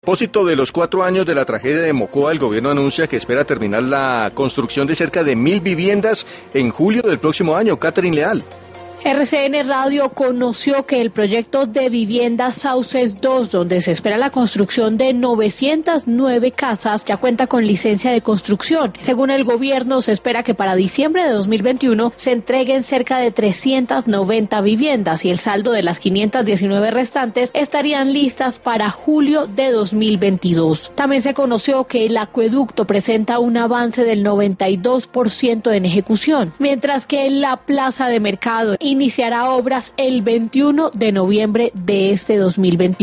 propósito de los 4 años de la tragedia de Mocoa, el gobierno anuncia que espera terminar la construcción de cerca de 1.000 viviendas en julio del próximo año. Catherine Leal. RCN Radio conoció que el proyecto de vivienda Sauces 2, donde se espera la construcción de 909 casas, ya cuenta con licencia de construcción. Según el gobierno, se espera que para diciembre de 2021 se entreguen cerca de 390 viviendas y el saldo de las 519 restantes estarían listas para julio de 2022. También se conoció que el acueducto presenta un avance del 92% en ejecución, mientras que la plaza de mercado iniciará obras el 21 de noviembre de este 2021.